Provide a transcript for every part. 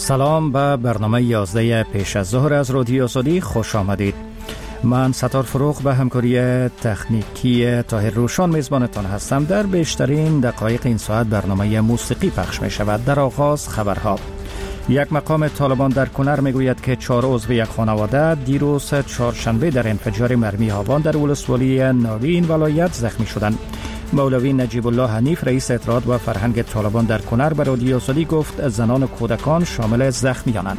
سلام به برنامه 11 پیش از ظهر از رادیو آزادی خوش آمدید. من ستار فروغ به همکاری تکنیکی طاهر روشان میزبانتان هستم. در بیشترین دقایق این ساعت برنامه موسیقی پخش می شود. در آغاز خبرها. یک مقام طالبان در کنر می گوید که 4 عضو یک خانواده دیروز چهارشنبه در انفجار مرمی هاوان در ولسوالی ناوی این ولایت زخمی شدند. مولوی نجیب الله حنیف رئیس اطلاعات و فرهنگ طالبان در کنر به رادیو آزادی گفت زنان و کودکان شامل زخمیانند.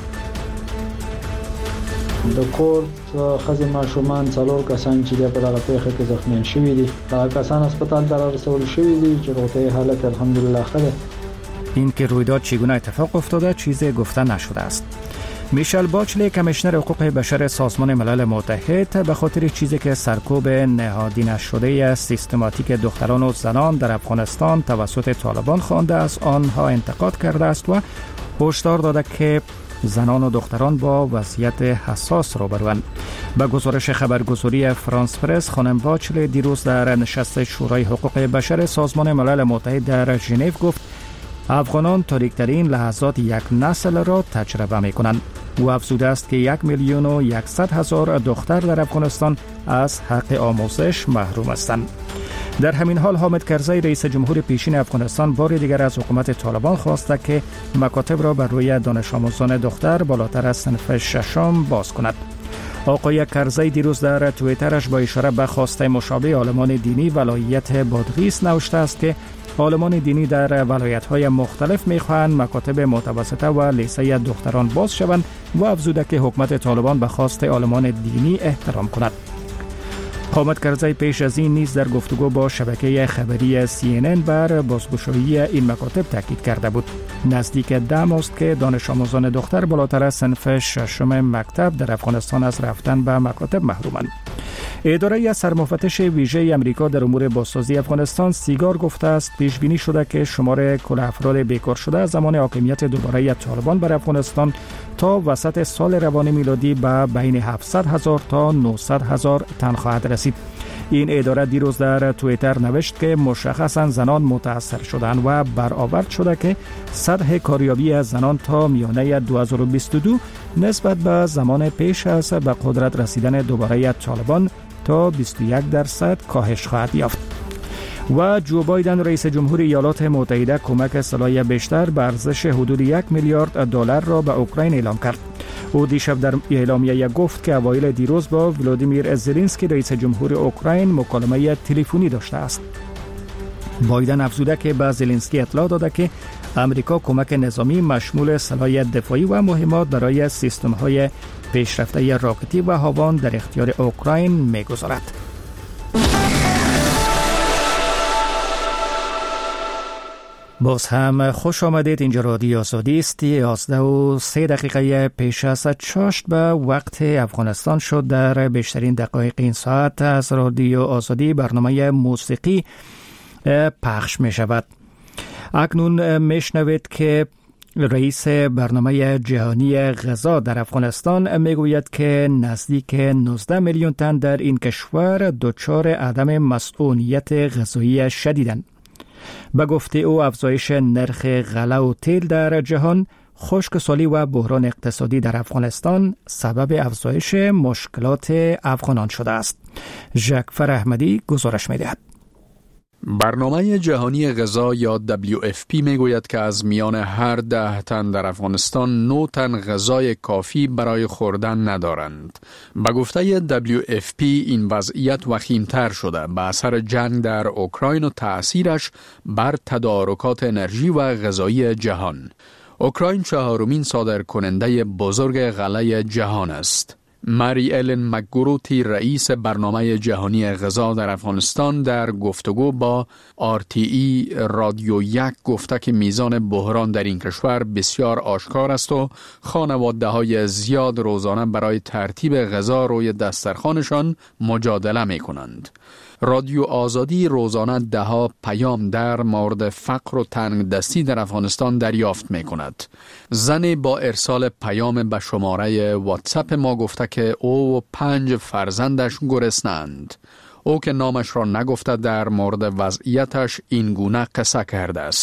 د کور خزي ماشومان څلور کسان چې په دغه پیښه کې زخمیان شوي دي. دا کسان هسپتال ته رسول شوي دي چې روغتیايي حالت الحمدلله ښه ده. این که رویداد چگونه اتفاق افتاده چیزی گفته نشده است. میشل باچلی کمیشنر حقوق بشر سازمان ملل متحد به خاطر چیزی که سرکوب نهادی نشده سیستماتیک دختران و زنان در افغانستان توسط طالبان خوانده است آنها انتقاد کرده است و هشدار داده که زنان و دختران با وضعیت حساس روبروند. به گزارش خبرگزاری فرانس پرس خانم باچلی دیروز در نشست شورای حقوق بشر سازمان ملل متحد در ژنو گفت افغانان تاریک‌ترین لحظات یک نسل را تجربه می‌کنند. او افزوده است که 1,100,000 دختر در افغانستان از حق آموزش محروم هستند. در همین حال حامد کرزی رئیس جمهور پیشین افغانستان بار دیگر از حکومت طالبان خواسته که مکاتب را بر روی دانش آموزان دختر بالاتر از صنف ششم باز کند. آقای کرزی دیروز در توییترش با اشاره به خواسته مشابه عالمان دینی ولایت بادغیس نوشته است که عالمان دینی در ولایت‌های مختلف می‌خواهند مکاتب متوسطه و لیسه دختران باز شوند و افزوده که حکومت طالبان به خواست عالمان دینی احترام کند. حامد کرزی پیش از این نیز در گفتگو با شبکه خبری CNN بر بازگشایی این مکاتب تاکید کرده بود. نزدیک 10 ماه است که دانش آموزان دختر بالاتر از صنف ششم مکتب در افغانستان از رفتن به مکاتب محرومند. اداره سرمفتش ویژه آمریکا در امور بازسازی افغانستان سیگار گفته است پیش بینی شده که شمار کل افراد بیکار شده از زمان حاکمیت دوباره طالبان بر افغانستان تا وسط سال روان میلادی به بین 700,000 تا 900,000 تن خواهد رسید. این اداره دیروز در توییتر نوشت که مشخصاً زنان متاثر شدند و برآورد شده که سطح کاریابی از زنان تا میانه 2022 نسبت به زمان پیش از به قدرت رسیدن دوباره طالبان تا 21% کاهش خواهد یافت. و جو بایدن رئیس جمهور ایالات متحده کمک سلاح بیشتر به ارزش حدود 1 میلیارد دلار را به اوکراین اعلام کرد. او دیشب در اعلامیه گفت که اوایل دیروز با ولادیمیر زلنسکی رئیس جمهور اوکراین مکالمه تلفنی داشته است. بایدن افزوده که به زلنسکی اطلاع داده که امریکا کمک نظامی مشمول سلاح دفاعی و مهمات برای سیستم‌های پیشرفته راکتی و هاوان در اختیار اوکراین می‌گذارد. باز هم خوش آمدید. اینجا رادیو آزادی است. 11:03 پیش از چاشت به وقت افغانستان شد. در بیشترین دقایق این ساعت از رادیو آزادی برنامه موسیقی پخش می شود. اکنون میشنوید که رئیس برنامه جهانی غذا در افغانستان میگوید که نزدیک 19 میلیون تن در این کشور دچار عدم مسئولیت غذایی شدیدند. به گفته او افزایش نرخ غله و تیل در جهان، خشکسالی و بحران اقتصادی در افغانستان سبب افزایش مشکلات افغانان شده است. ژکفر احمدی گزارش می‌دهد. برنامه جهانی غذا یا WFP میگوید که از میان هر 10 تن در افغانستان 9 تن غذای کافی برای خوردن ندارند. به گفته WFP این وضعیت وخیم‌تر شده به اثر جنگ در اوکراین و تأثیرش بر تدارکات انرژی و غذایی جهان. اوکراین 4مین صادرکننده بزرگ غله جهان است. ماری ایلن مکگروتی رئیس برنامه جهانی غذا در افغانستان در گفتگو با RTE رادیو 1 گفته که میزان بحران در این کشور بسیار آشکار است و خانواده‌های زیاد روزانه برای ترتیب غذا روی دسترخوانشان مجادله می کنند. رادیو آزادی روزانه دهها پیام در مورد فقر و تنگدستی در افغانستان دریافت می کند. زنی با ارسال پیام به شماره واتساپ ما گفته که او و 5 فرزندش گرسنه‌اند. او که نامش را نگفته در مورد وضعیتش این گونه قصه کرده است.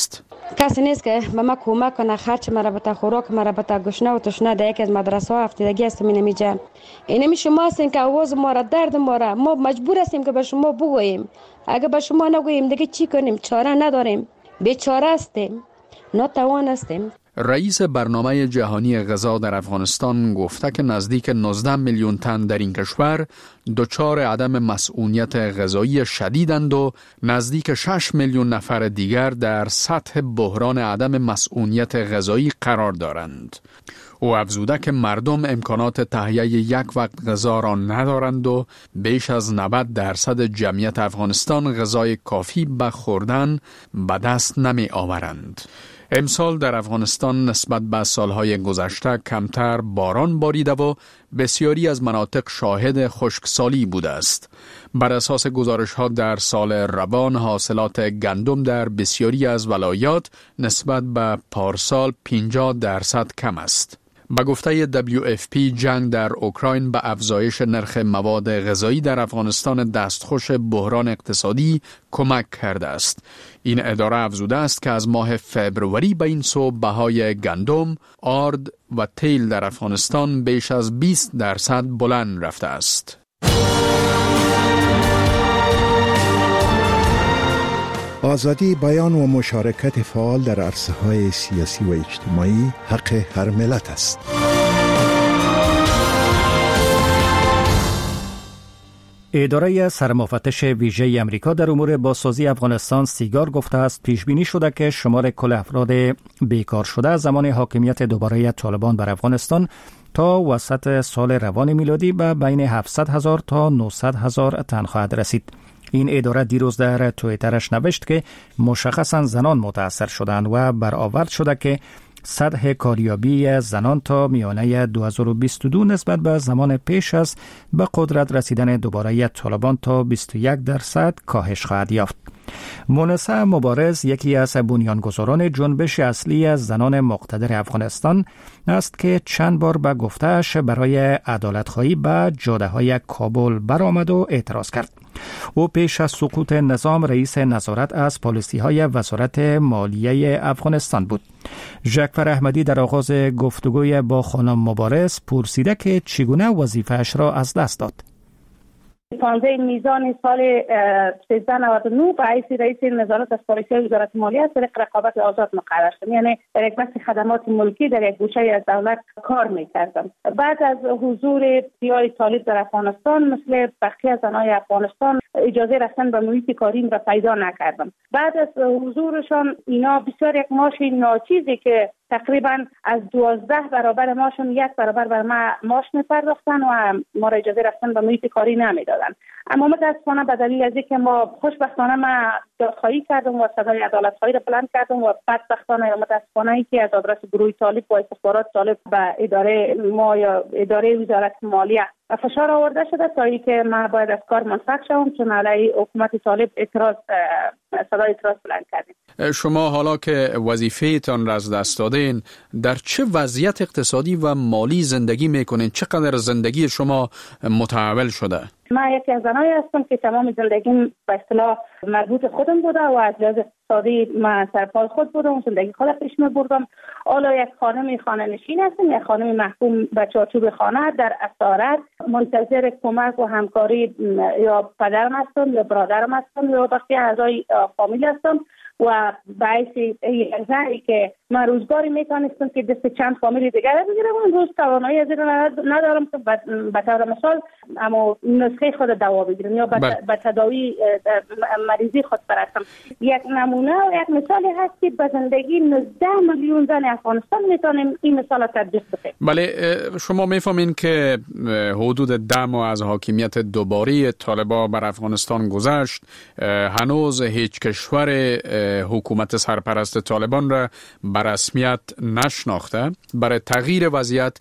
کسی نیست که به ما کمک کنه، خرچ مربوطه، خوراک مربوطه، گشنه و تشنه در یکی از مدرسه ها افتادگی هستیم. اینمی شما هستین که آواز ما را، درد ما را ما مجبور هستیم که به شما بگوییم. اگه به شما نگوییم دیگه چی کنیم؟ چاره نداریم، بیچاره هستیم، ناتوان هستیم. رئیس برنامه جهانی غذا در افغانستان گفته که نزدیک 19 میلیون تن در این کشور دچار عدم مسئولیت غذایی شدیدند و نزدیک 6 میلیون نفر دیگر در سطح بحران عدم مسئولیت غذایی قرار دارند. او افزوده که مردم امکانات تهیه یک وقت غذا را ندارند و بیش از 90% جمعیت افغانستان غذای کافی به خوردن به دست نمی آورند. امسال در افغانستان نسبت به سالهای گذشته کمتر باران باریده و بسیاری از مناطق شاهد خشکسالی بوده است. بر اساس گزارش‌ها در سال روان حاصلات گندم در بسیاری از ولایات نسبت به پارسال 50% کم است. به گفته WFP جنگ در اوکراین به افزایش نرخ مواد غذایی در افغانستان دستخوش بحران اقتصادی کمک کرده است. این اداره افزوده است که از ماه فبروری به این سو بهای گندم، آرد و تیل در افغانستان بیش از 20% بلند رفته است. آزادی بیان و مشارکت فعال در عرصه‌های سیاسی و اجتماعی حق هر ملت است. اداره سرمفتش ویژه امریکا در امور بازسازی افغانستان سیگار گفته است پیش بینی شده که شمار کل افراد بیکار شده زمان حاکمیت دوباره طالبان بر افغانستان تا وسط سال روان میلادی به بین 700,000 تا 900,000 تن خواهد رسید. این اداره دیروز در توییترش نوشت که مشخصاً زنان متاثر شدند و برآورد شده که سطح کاریابی زنان تا میانه 2022 نسبت به زمان پیش از به قدرت رسیدن دوباره طالبان تا 21% کاهش خواهد یافت. مونسه مبارز یکی از بنیانگذاران جنبش اصلی از زنان مقتدر افغانستان است که چند بار به گفته‌اش برای عدالت‌خواهی به جاده‌های کابل برآمد و اعتراض کرد. او پیش از سقوط نظام رئیس نظارت از پالیسی‌های وزارت مالیه افغانستان بود. ژکفر احمدی در آغاز گفتگوی با خانم مبارز پرسیده که چگونه وظیفه‌اش را از دست داد. 15 میزان سال 1399 به حیث رئیس نظارت از پالیسی وزارت مالیه از طریق رقابت آزاد مقرر شدم، یعنی در یک بخش خدمات ملکی در یک گوشه از دولت کار میکردم. بعد از حضور دیای طالب در افغانستان مثل بقیه زنای افغانستان اجازه رفتن به محیط کاریم را پیدا نکردم. بعد از حضورشان اینا بسیار یک معاش ناچیزی که تقریبا از 12 برابر ماشون 1 برابر بر ما معاش می‌پرداختن و ما را اجازه رفتن به محیط کاری نمیدادن. اما متاسفانه به دلیل از اینکه ما خوشبختانه ما دادخواهی کردم و صدای عدالت‌خواهی را بلند کردم و بدبختانه یا متاسفانه اینکه از آدرس گروه طالب و استخبارات طالب به اداره ما یا اداره وزارت مالیه فشار آورده شده تا اینکه ما باید از کار منصرف شوم، چون علیه حکومت طالب صدای اعتراض بلند کردیم. شما حالا که وظیفه‌تان را از دست دادین در چه وضعیت اقتصادی و مالی زندگی میکنین؟ چقدر زندگی شما متحول شده؟ من یکی از زنایی هستم که تمام زندگیم به اصطلاح مربوط خودم بوده و از لحاظ اقتصادی من سرپای خود بودم، زندگی خود پیش می‌بردم. حالا یک خانه نشین هستم، یک خانم محکوم به چارچوب خانه در اسارت، منتظر کمک و همکاری یا پدرم هستم یا برادرم هستم یا بقیه اعضای فامیل هستم و باعث زنی که من روزگاری میتونستم که دست چند فامیل دیگر بگیرم، اون روز توانایی از این ندارم که به طور مثال اما نسخه خود دوا بگیرم یا به تداوی مریضی خود برسم. یک نمونه و یک مثالی هست که به زندگی 19 میلیون زن افغانستان میتونیم این مثال را تطبیق بکنیم. بله، شما میفهمین که حدود 10 ماه از حاکمیت دوباره طالبان بر افغانستان گذشت، هنوز هیچ کشور حکومت سرپرست طالبان را به رسمیت نشناخته. برای تغییر وضعیت،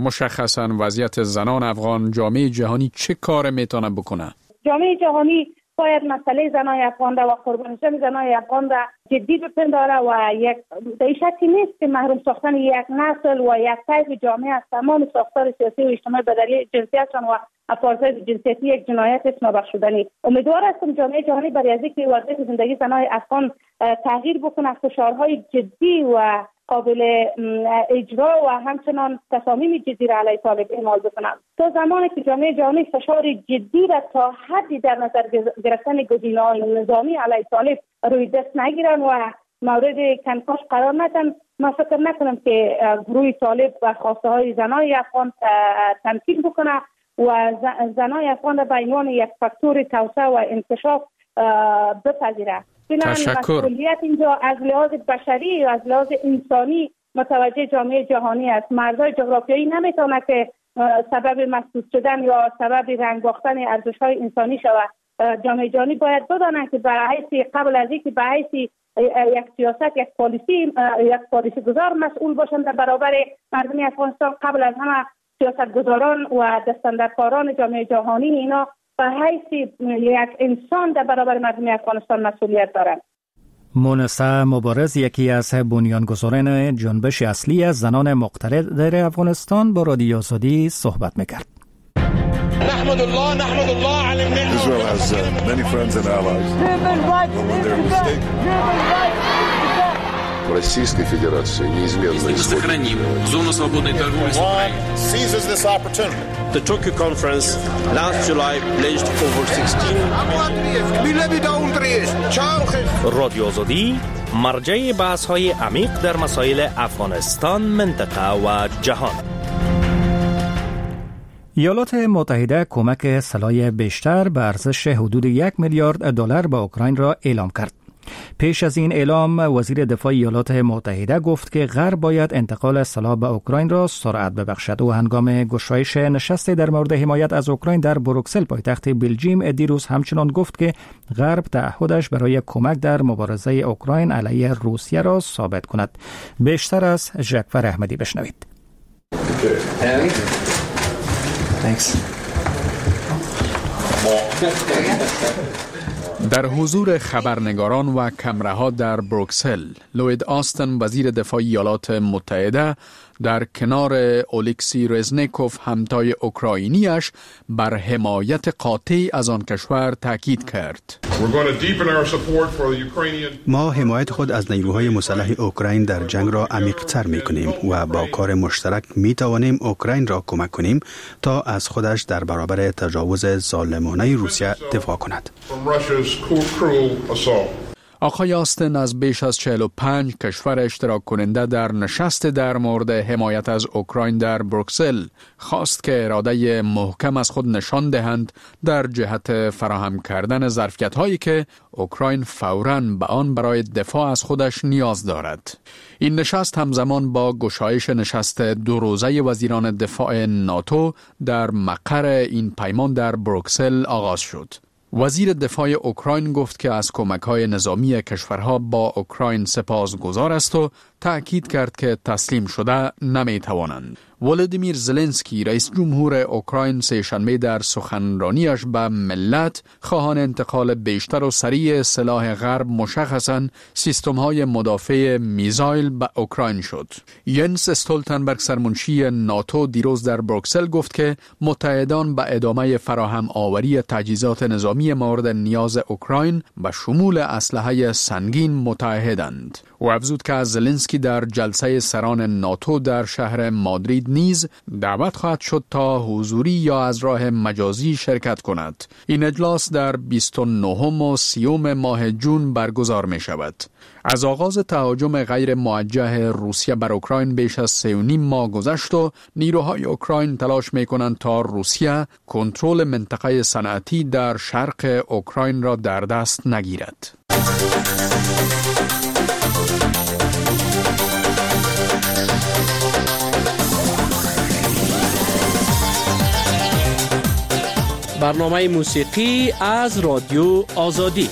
مشخصاً وضعیت زنان افغان، جامعه جهانی چه کار میتونه بکنه؟ جامعه جهانی باید مسئله زنای افغان و قربانی شدن زنای افغان را جدی بپنداره و یک شکی نیست که محروم ساختن یک نسل و یک طیف جامعه از تمام ساختار سیاسی و اجتماعی به دلیل جنسیتشان و افراط‌های جنسیتی یک جنایت است نابخشودنی. امیدوار هستم جامعه جهانی برای اینکه وضعیت زندگی زنای افغان تغییر بکنه، فشارهای جدی و قابل اجرا و همچنان تصامیم جدی را علیه طالب اعمال بکنند. تا زمانی که جامعه جهانی فشار جدی را تا حدی در نظر گرفتن گزینه‌های نظامی علیه طالب روی دست نگیرن و مورد کنکاش قرار ندن، من فکر نکنم که گروه طالب و خواسته های زنای افغان تمکین بکنه و زنای افغان را به عنوان یک فاکتور توسعه و انکشاف بپذیره. مسئولیت اینجا از لحاظ بشری و از لحاظ انسانی متوجه جامعه جهانی است. مرزهای جغرافیایی نمیتونه که سبب مسدود شدن یا سبب رنگ باختن ارزش‌های انسانی شود. جامعه جهانی باید بداند که قبل از اینکه به حیث یک سیاست یک پالیسی گذار مسئول باشند در برابر مردم افغانستان، قبل از همه سیاستگزاران و دستاندرکاران جامعه جهانی اینا به حیث یک انسان در برابر مردم افغانستان مسئولیت دارند. مونسه مبارز، یکی از بنیانگذاران جنبش اصلی از زنان مقتدر افغانستان، با رادیو آزادی صحبت میکرد. نحمد الله على النعمة. Israel has many friends and allies. Российской Федерации неизменно сохраним зону свободной торговли с Украиной. Seizes this opportunity. The Tokyo conference last July pledged over 16 رادیو آزادی مرجع بحث‌های عمیق در مسائل افغانستان، منطقه و جهان. ایالات متحده کمک سلاح بیشتر به ارزش حدود 1 میلیارد دلار به اوکراین را اعلام کرد. پیش از این اعلام، وزیر دفاع ایالات متحده گفت که غرب باید انتقال سلاح به اوکراین را سرعت ببخشد و هنگام گشایش نشست در مورد حمایت از اوکراین در بروکسل پایتخت بلژیم دیروز همچنان گفت که غرب تعهدش برای کمک در مبارزه اوکراین علیه روسیه را ثابت کند. بیشتر از جعفر احمدی بشنوید. در حضور خبرنگاران و کمره‌ها در بروکسل، لوید آستن وزیر دفاع ایالات متحده در کنار اولکسی رزنیکوف همتای اوکراینیش بر حمایت قاطع از آن کشور تاکید کرد. ما حمایت خود از نیروهای مسلح اوکراین در جنگ را عمیق‌تر می‌کنیم و با کار مشترک می‌توانیم اوکراین را کمک کنیم تا از خودش در برابر تجاوز ظالمانه روسیه دفاع کند. آقای آستن از بیش از 45 کشور اشتراک کننده در نشست در مورد حمایت از اوکراین در بروکسل خواست که اراده محکم از خود نشان دهند در جهت فراهم کردن ظرفیت‌هایی که اوکراین فوراً به آن برای دفاع از خودش نیاز دارد. این نشست همزمان با گشایش نشست 2 روزه وزیران دفاع ناتو در مقر این پیمان در بروکسل آغاز شد. وزیر دفاع اوکراین گفت که از کمک‌های نظامی کشورها با اوکراین سپاسگزار است و تأکید کرد که تسلیم شده نمی‌توانند. ولادیمیر زلنسکی رئیس جمهور اوکراین سه‌شنبه در سخنرانیش به ملت خواهان انتقال بیشتر و سریع سلاح غرب، مشخصاً سیستم‌های مدافع میزایل، به اوکراین شد. ینس استولتنبرگ سرمنشی ناتو دیروز در بروکسل گفت که متحدان به ادامه فراهم آوری تجهیزات نظامی مورد نیاز اوکراین به شمول اسلحه سنگین متعهدند. او افزود که از زلنسکی در جلسه سران ناتو در شهر مادرید نیز دعوت خواهد شد تا حضوری یا از راه مجازی شرکت کند. این اجلاس در 29 و 30 ماه جون برگزار می شود. از آغاز تهاجم غیر موجه روسیه بر اوکراین بیش از 3.5 ماه گذشت و نیروهای اوکراین تلاش می کنند تا روسیه کنترل منطقه صنعتی در شرق اوکراین را در دست نگیرد. برنامه موسیقی از رادیو آزادی.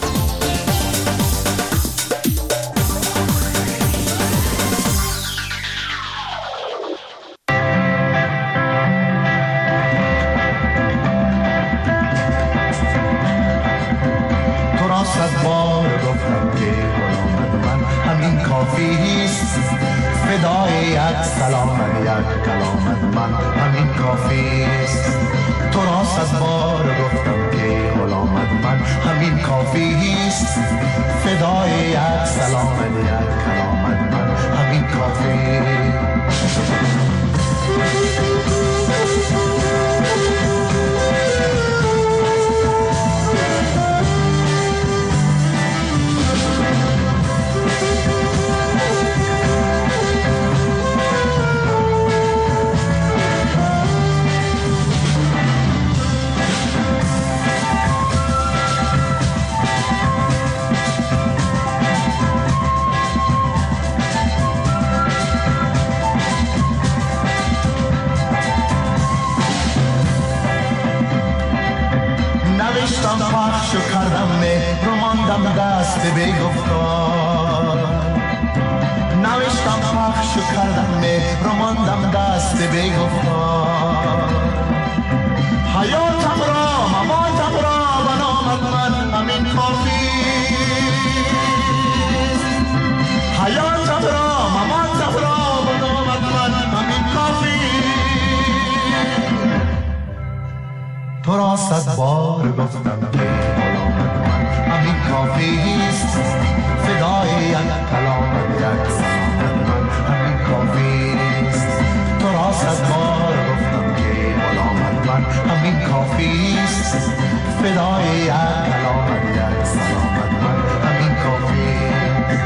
کافیست فدای یک سلام یک کلامت من همین کافیست تو را صد بار گفتم که غلامت من همین کافیست فدای یک سلام یک کلامت من همین کافیست نوشتم پخش و کردم مهر و ماندم دست بی گفتار نوشتم پخش و کردم مهر و ماندم دست بی گفتار حیاتم را مماتم را بنامت من همین کافیست حیاتم را مماتم را بنامت من همین کافیست تو را صد بار گفتم که غلامت من همین کافیست فدای یک کلامت یک سلامت من همین کافیست تو را صد بار گفتم که غلامت من همین کافیست فدای یک کلامت یک سلامت من همین کافیست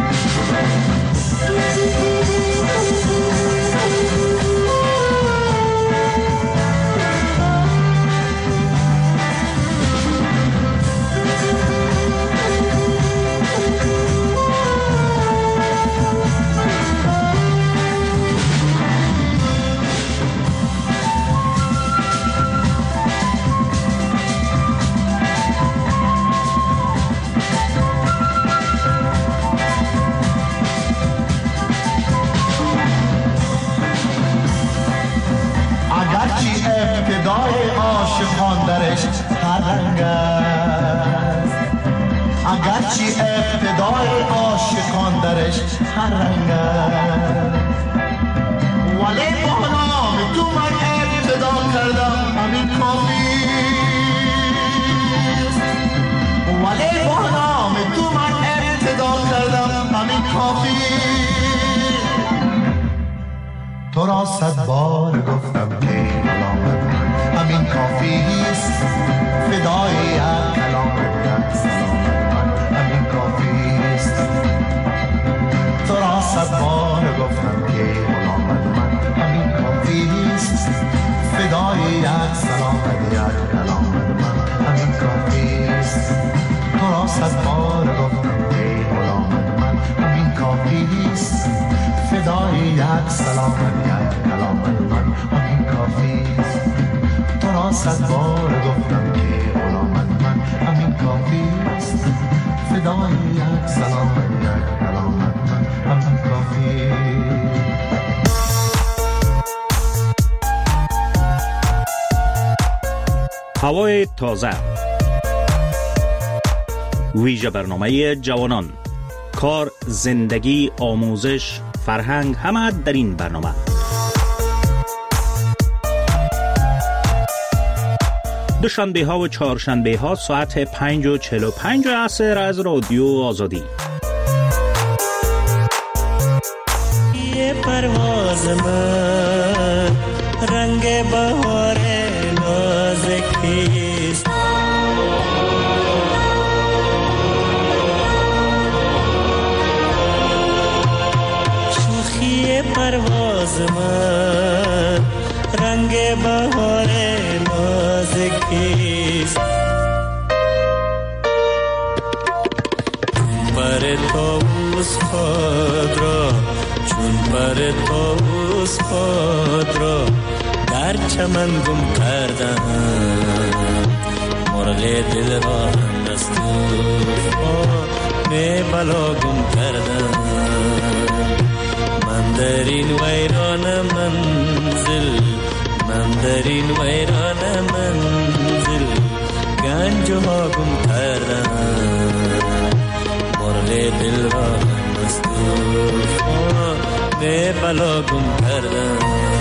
ابتدای عاشقان درش هر رنگ است اگرچه ابتدای عاشقان درش هر رنگ است ولی با نام تو من ابتدا کردم همین کافیست ولی با نام تو من ابتدا کردم همین کافیست تو را صد بار گفتم که غلامت من همین کافیست فدای یک کلامت یک سلامت من همین کافیست تو را صد بار گفتم که غلامت من همین کافیست فدای یک سلامت یک کلامت من همین کافیست تو را صد بار گفتم که غلامت من همین کافیست فدای یک سلامت یک کلامت من همین کافیست تو را صد بار گفتم که غلامت من همین کافیست فدای یک سلامت یک کلامت من همین کافیست هوای تازه ویژه برنامه جوانان کار زندگی آموزش فرهنگ همه در این برنامه دوشنبه ها و چهارشنبه ها ساعت 5:45 عصر از رادیو آزادی. یه پرواز من رنگ بهار نازکیست شوخی پرواز من رنگ بهار نازکیست پر طاووس خود را چون پر طاووس خود را در چمن گم کردم مرغ دل را از طوفان بلا گم کردم من در این ویران منزل من در این ویران منزل گنج ها گم کردم مرغ دل را از طوفان نه بلا گم کردم.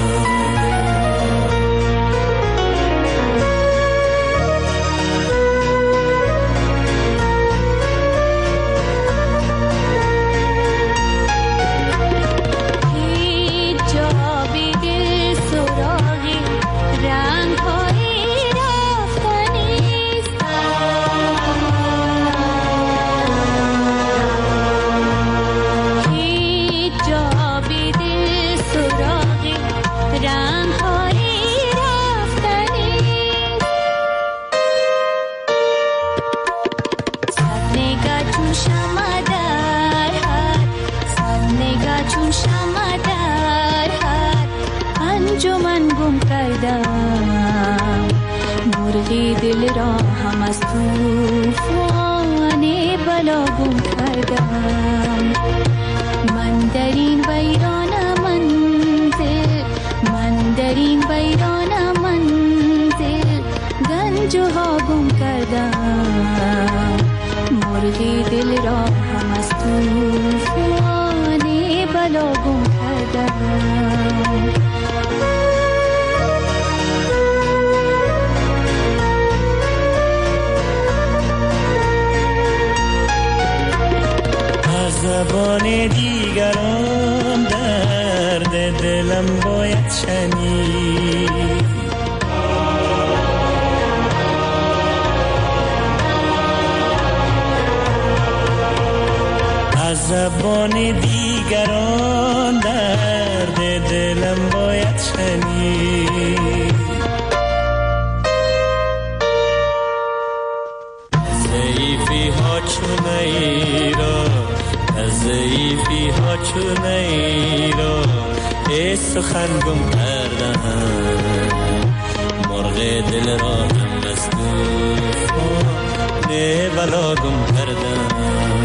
مرغی دل را هم از طوفان بلا گم کردم. من در این ویران منزل، من در این ویران منزل گنج ها گم کردم. مرغی دل را هم از طوفان بلا گم کردم. زبان دیگران درد دلم باید شنید. از زبان دیگران درد دلم باید شنید. ضعیفی ها چونه را، ضعیفی ها چونه را ای سخن گم کردم. مرغ دل را هم از طوفان بلا گم کردم.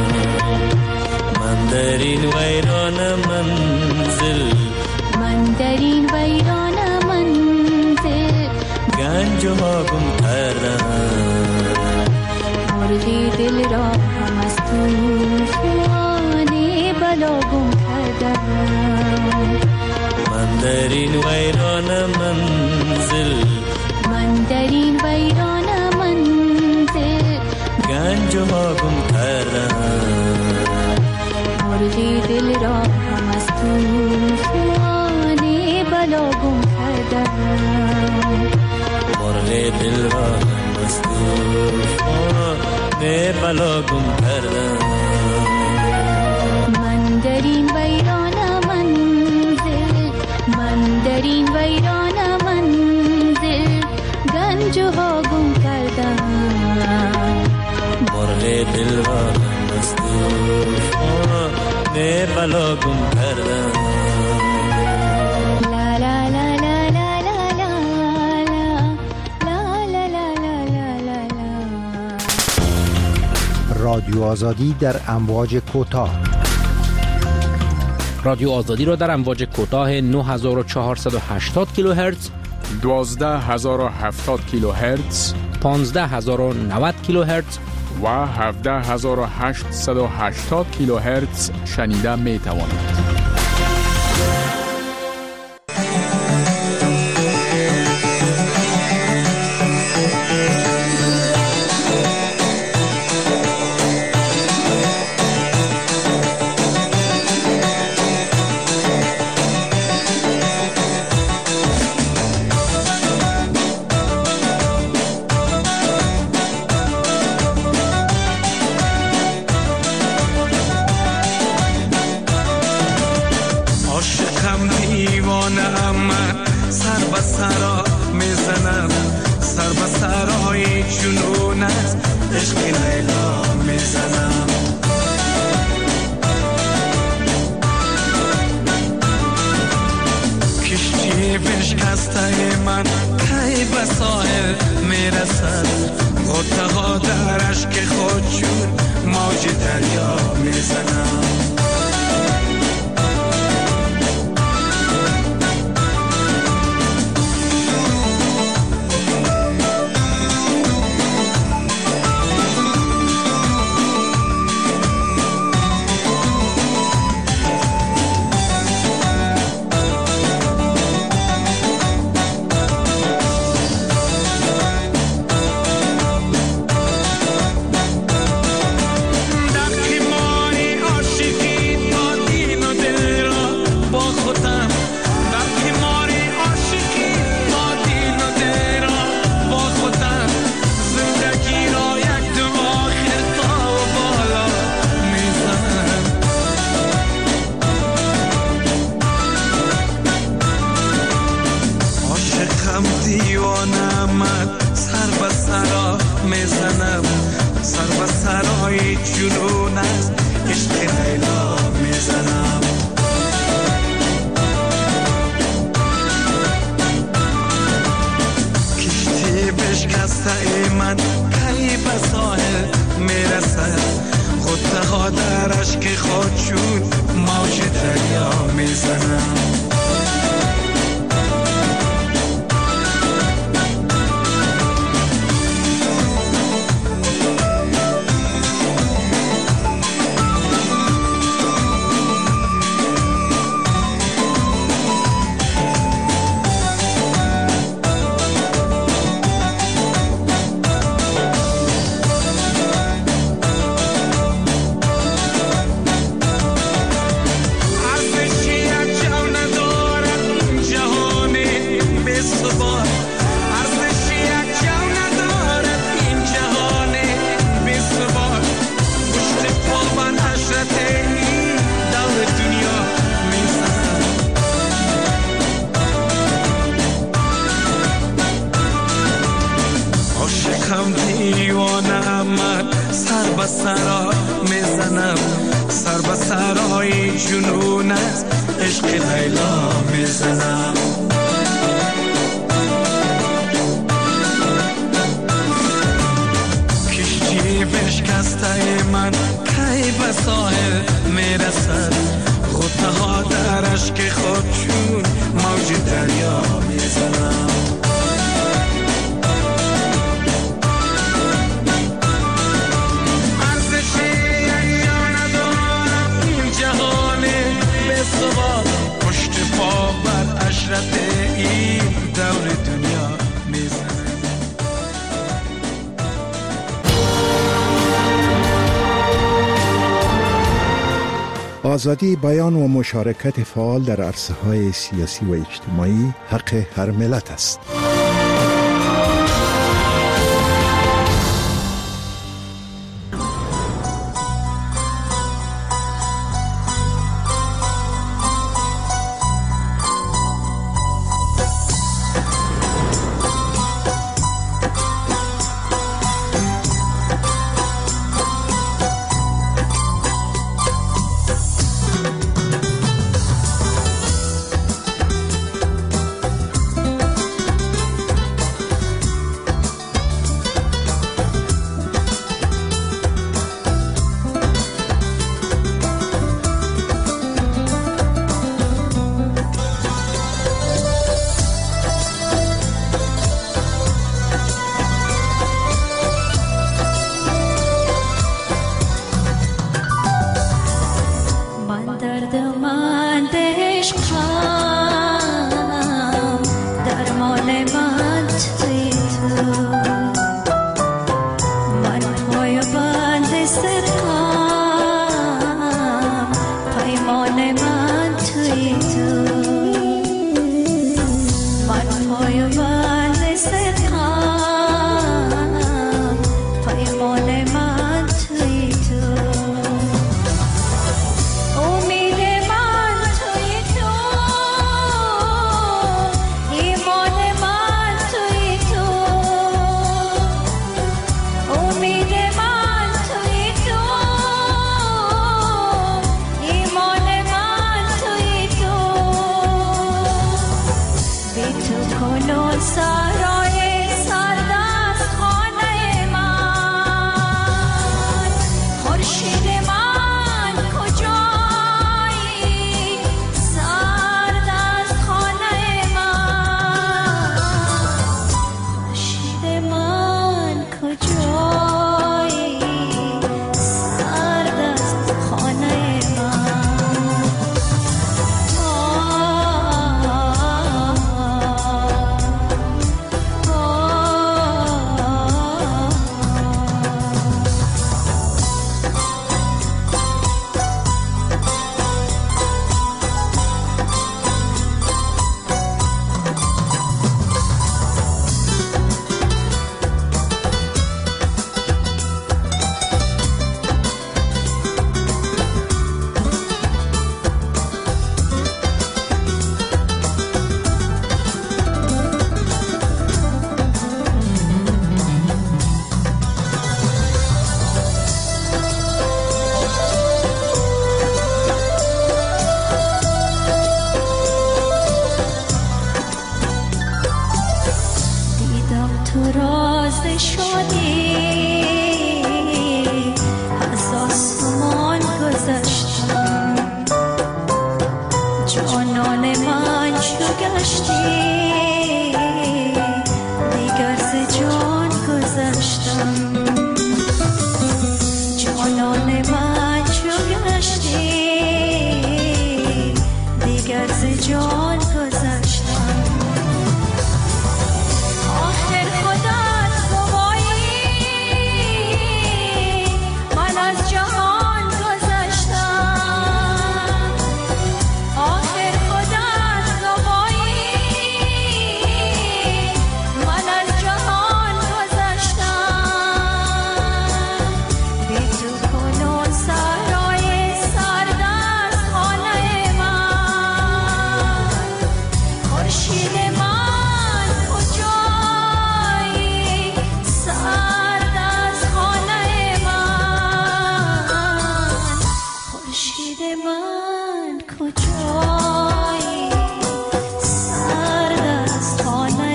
من در این ویران منزل، من در این ویران منزل گنج ها گم کردم. مرغی دل را هم از طوفان بلا گم کردم. من در این ویران منزل، من در این ویران منزل گنج ها گم کردم. مرغی دل را هم از طوفان بلا گم کردم. مرغ دل را هم از طوفان بلا گم کردم. من در این ویران منزل، من در این ویران منزل گنج ها گم کردم. مرغ دل را هم از طوفان بلا گم کردم. لا لا لا لا لا لا لا لا لا لا لا. رادیو آزادی در امواج کوتاه. رادیو آزادی را در امواج کوتاه 9480 کیلوهرتز، 12070 کیلوهرتز، 15090 کیلوهرتز و 17880 کیلوهرتز شنیده می توانید. میزنم، سر به سرای جنون است عشق لیلا میزنم. کشتی بشکسته ای من کی به ساحل میرسد، غده ها در اشک خود چون موج دریا میزنم. آزادی بیان و مشارکت فعال در عرصه‌های سیاسی و اجتماعی حق هر ملت است. امید من تویی تو جانان من چو گشتی دیگر ز جان گذشتم آخر خودت گوایی من از جهان گذشتم آخر خودت گوایی من از جهان گذشتم بی تو کنون سرای سرد از خانه من خورشید من کجایی سرد از خانه من خورشید من کجایی سرد از خانه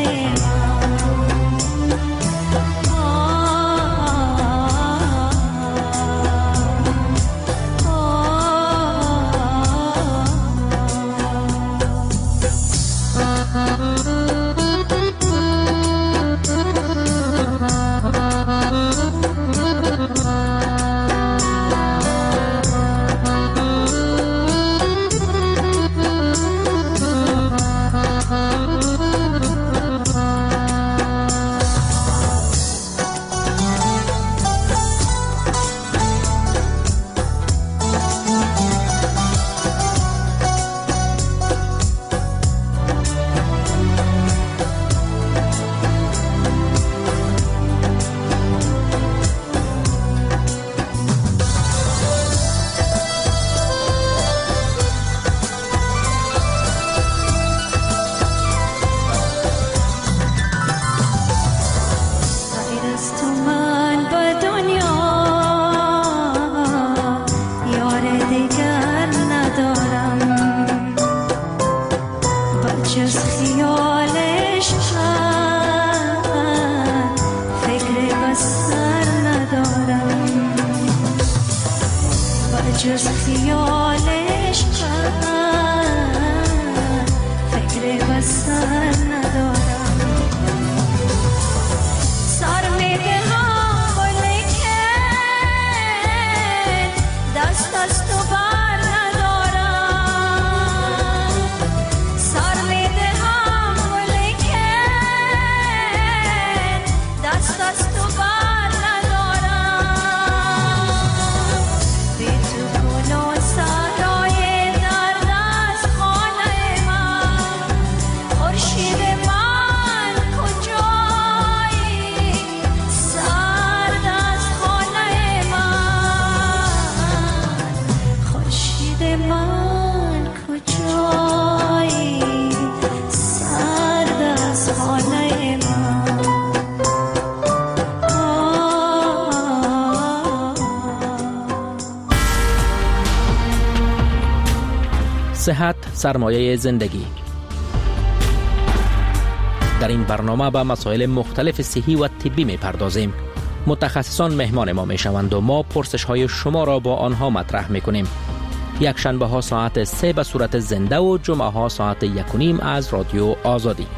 غیر از تو من به دنیا یار دیگر ندارم بجز خیالش من فکر بسر ندارم بجز خیالش من فکر بسر ندارم سر میدهم ولیکن دست از تو بر ندارم سر میدهم ولیکن دست از تو بر ندارم بی تو کنون سرای درد از خانه من خورشید من کجایی سرد از خانه من خورشید من کجایی سرد از خانه من صحت سرمایه زندگی. در این برنامه به مسائل مختلف صحی و طبی می پردازیم. متخصصان مهمان ما می شوند و ما پرسش های شما را با آنها مطرح می کنیم. یک شنبه ها ساعت 3 به صورت زنده و جمعه ها ساعت 1:30 از رادیو آزادی.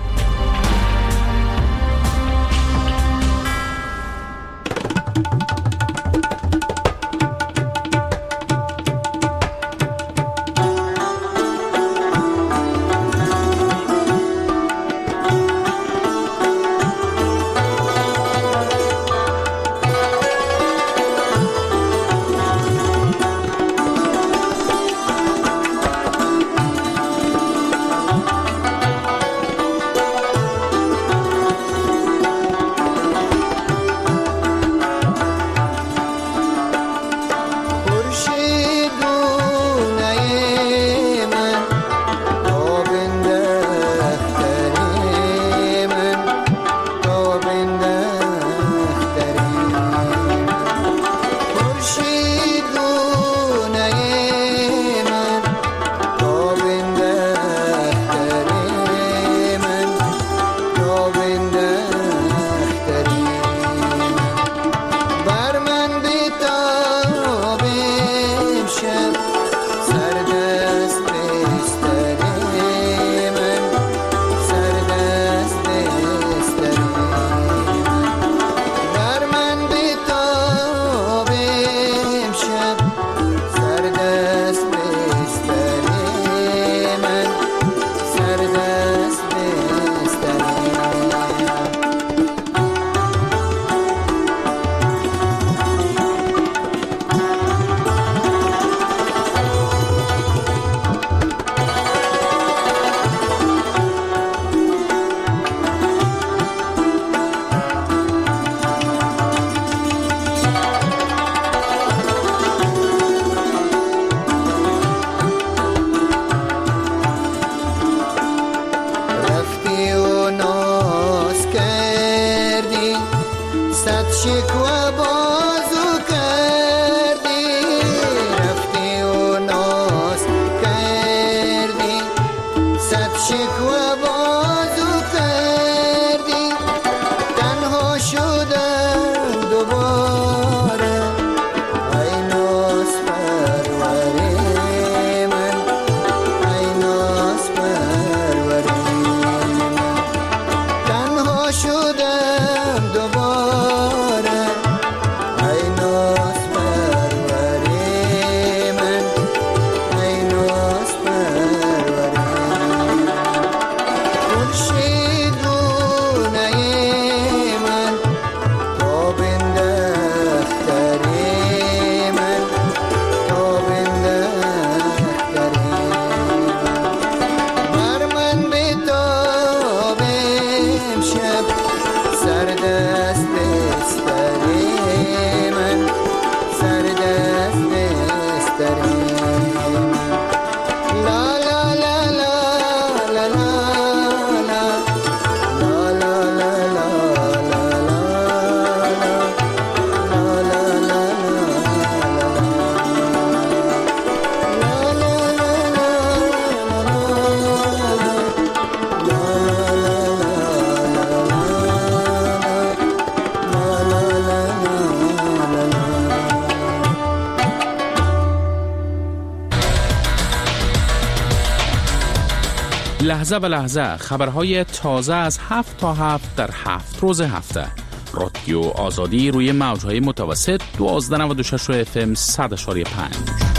لحظه به لحظه خبرهای تازه از 7 تا 7 در 7 روز هفته. رادیو آزادی روی موجهای متوسط 1296 FM 100.5.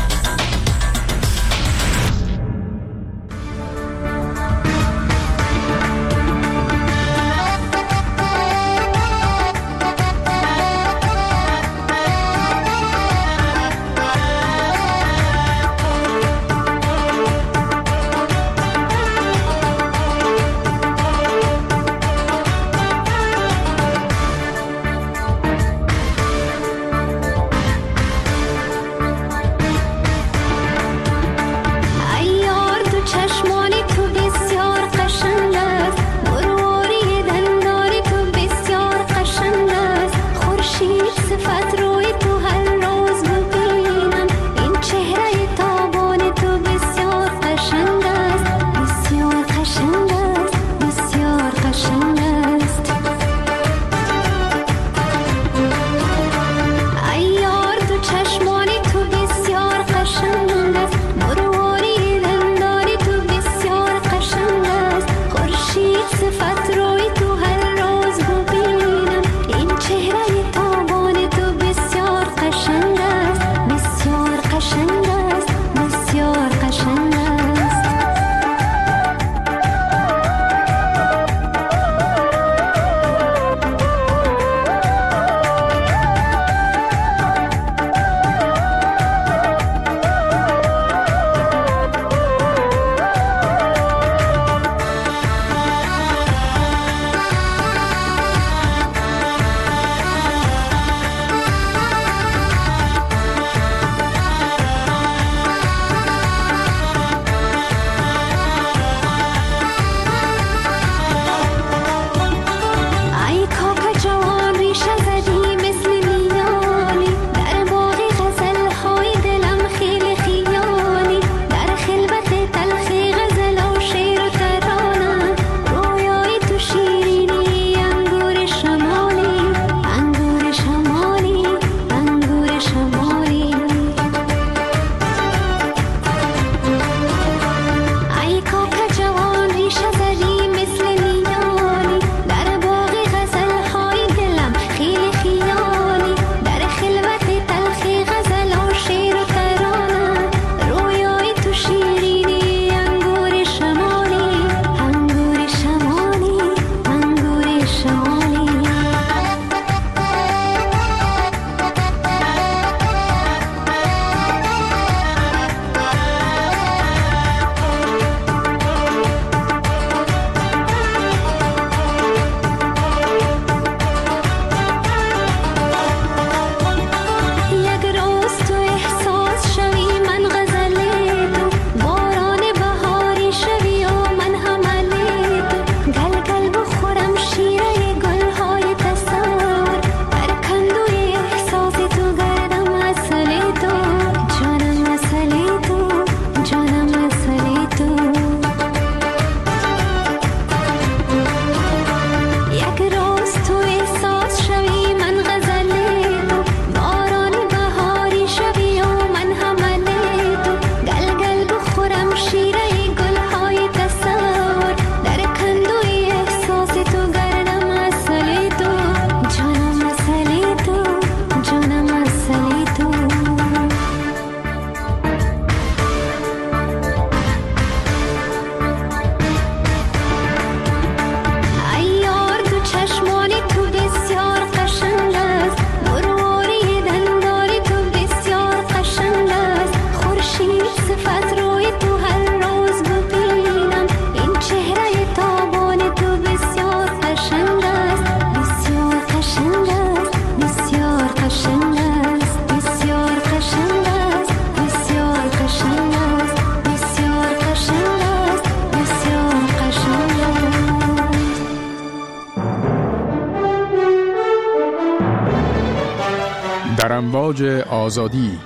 در امواج آزادی،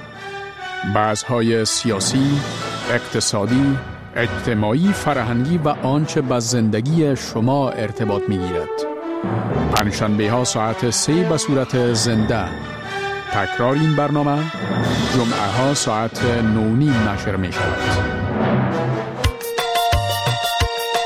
بحث‌های سیاسی، اقتصادی، اجتماعی، فرهنگی و آنچه به زندگی شما ارتباط می‌گیرد. پنجشنبه‌ها ساعت 3 به صورت زنده. تکرار این برنامه جمعه‌ها ساعت 9:30 نشر می‌شود.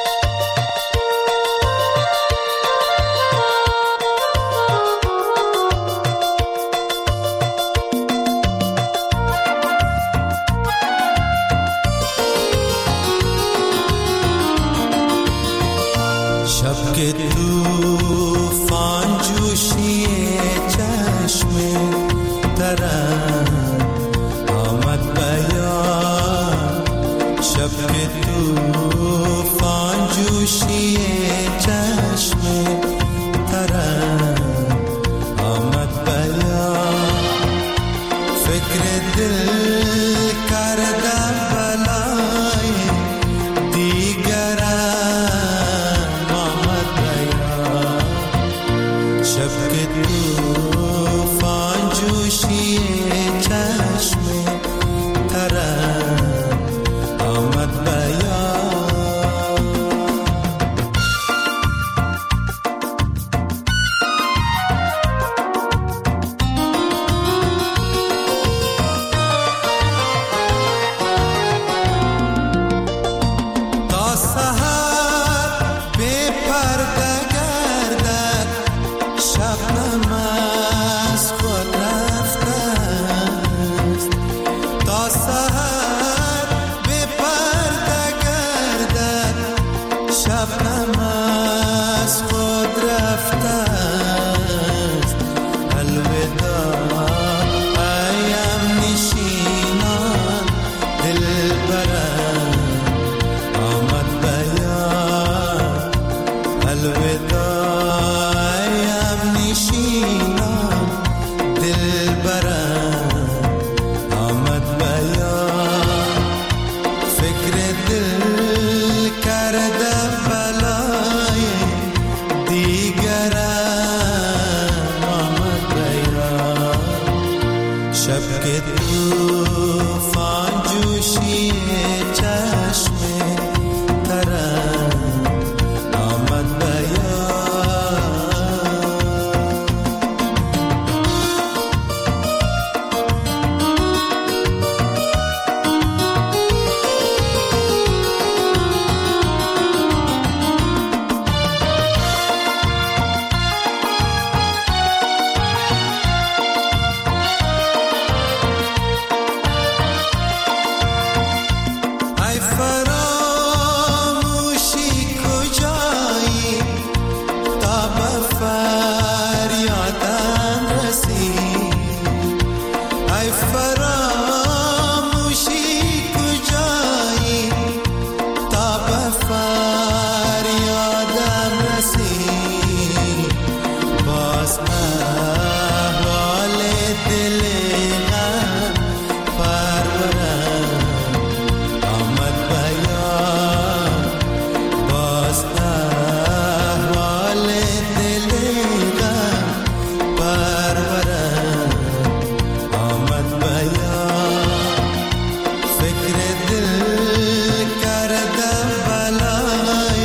ترم آمد بیان شب که توفان جوشی چشم ترم آمد بیان فکر دل کرده بلای دیگرم آمد بیان شب که توفان جوشی چشم ترم آمد بیان تا سحر بی پرده گردد شبنم از خود رفته است تا سحر بی پرده گردد شبنم از خود رفته است الوداع ایم نشینان دلبرم آمد بیان الوداع ایم نشینان دلبرم آمد بیان فکر دل کرده بلای دیگرم آمد بیان شب که توفان جوشی چشم ترم آمد بیان ای فراموشی کجایی تا به فریادم رسی ای فراموشی کجایی تا به فریادم رسی باز احوال دل من پرورم آمد بیان باز احوال دل من پرورم آمد بیان فکر دل کرده بلای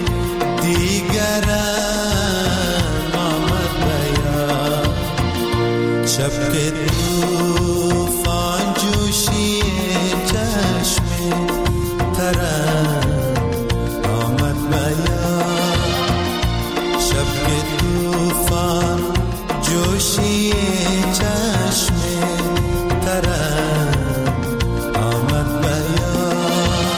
دیگرم آمد بیان شب که توفان جوشی چشم ترم آمد بیان شب که توفان جوشی چشم ترم آمد بیان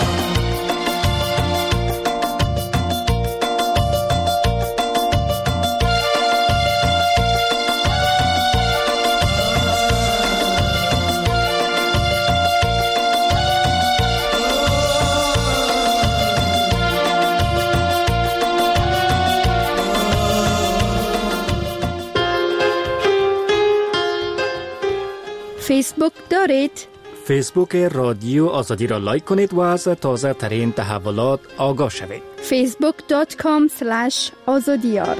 فیسبوک دارید؟ فیسبوک رادیو آزادی را لایک کنید و از تازه ترین تحولات آگاه شوید. facebook.com/azadiyar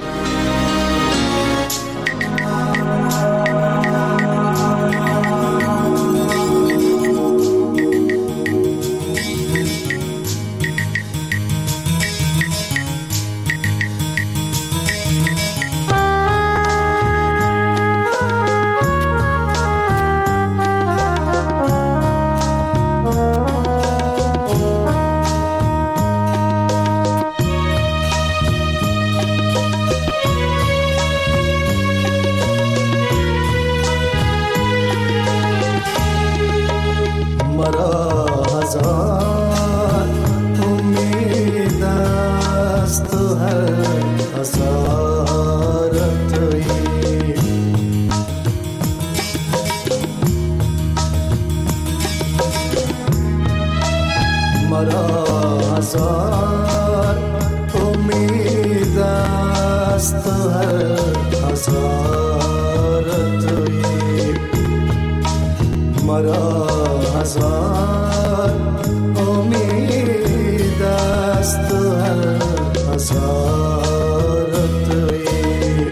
مرا هزار امید است و هزار تویی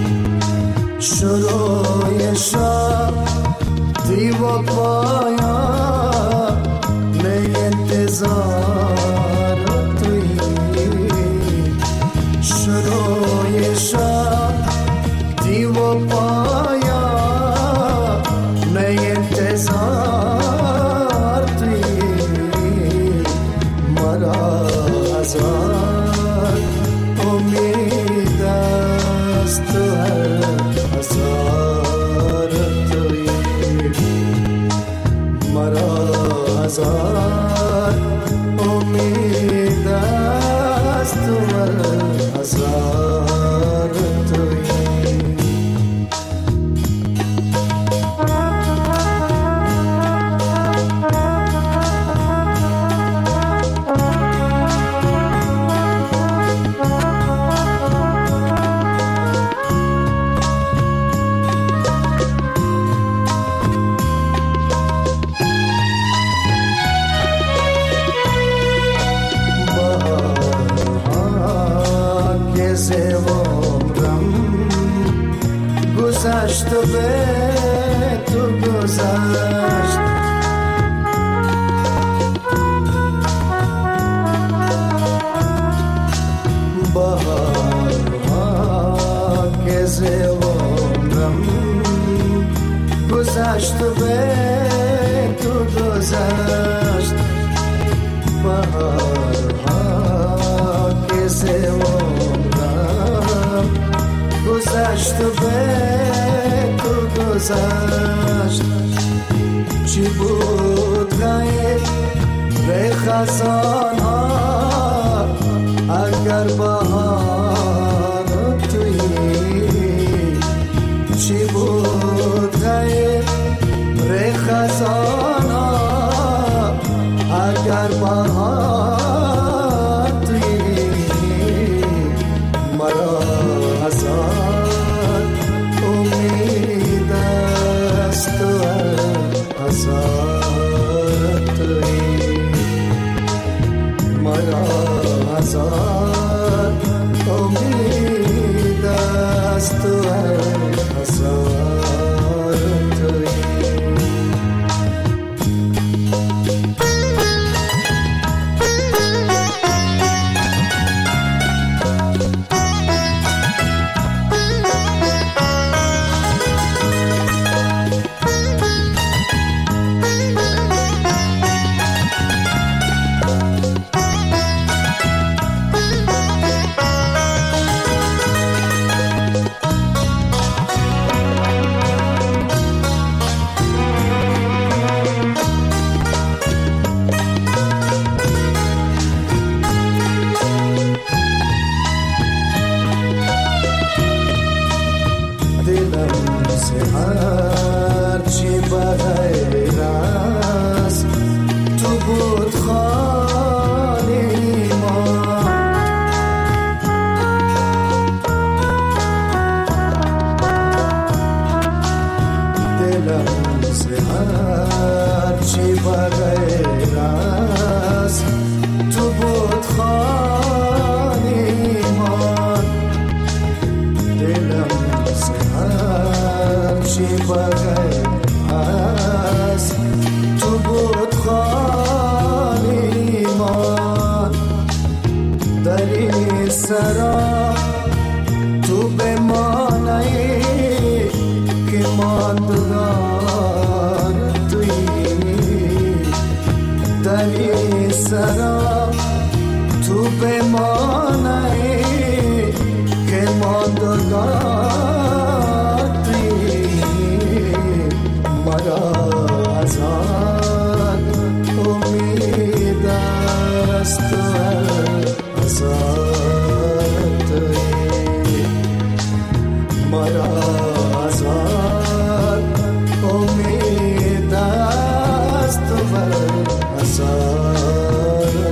شروع شب دیو پایا می انتظار تویی شروع شب دیو پایا می انتظار تویی مرا هزار امید است و هزار تویی مرا هزار امید است و هزار تویی گذشت و به تو گذشت بهارها که ز عمرم گذشت و به تو گذشت بهارها که ز عمرم گذشت و به تو گذشت چی بود غیر به خزان ها اگر بهار تویی چی بود غیر به خزان ها اگر بهار تویی مرا هزار امید است و هزار تویی مرا هزار امید است و هزار تویی سرا تو بمانی که ماندگار تویی دلی سرا تو بمانی که ماندگار تویی مرا هزار امید است مرا هزار امید است و هزار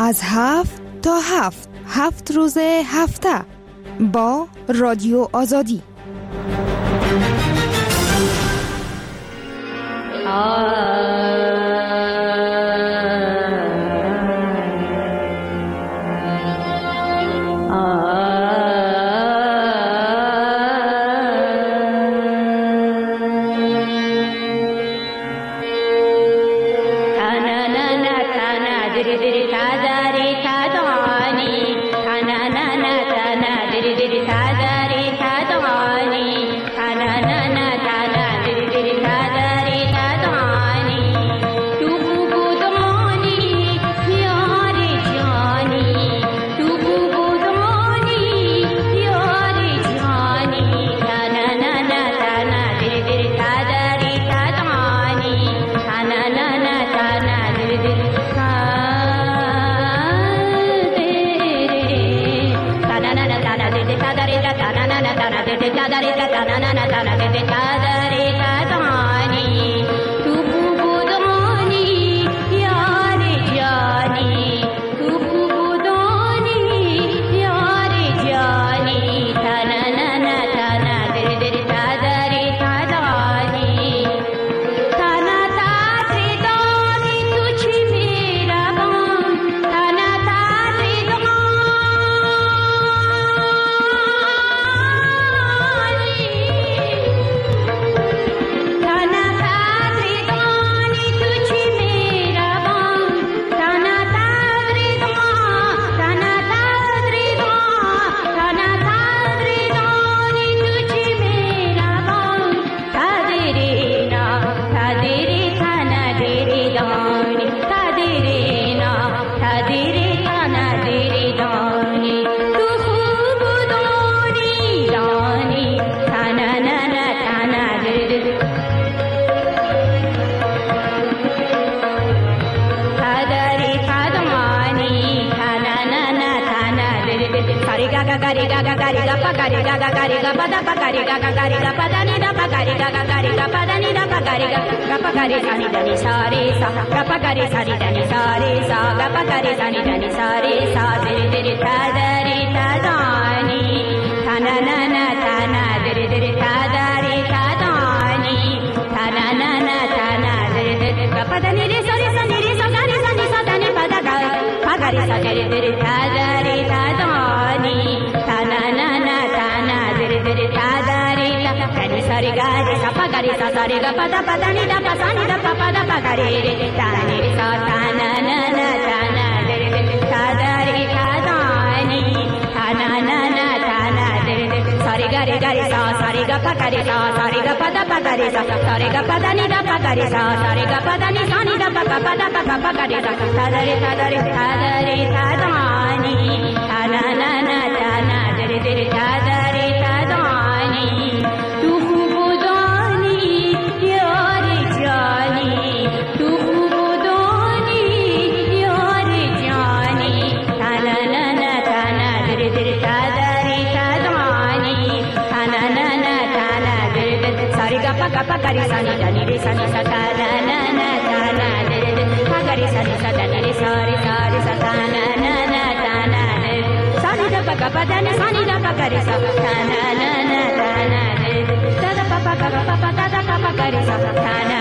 از 7 تا 7 روز هفته با رادیو آزادی. Sa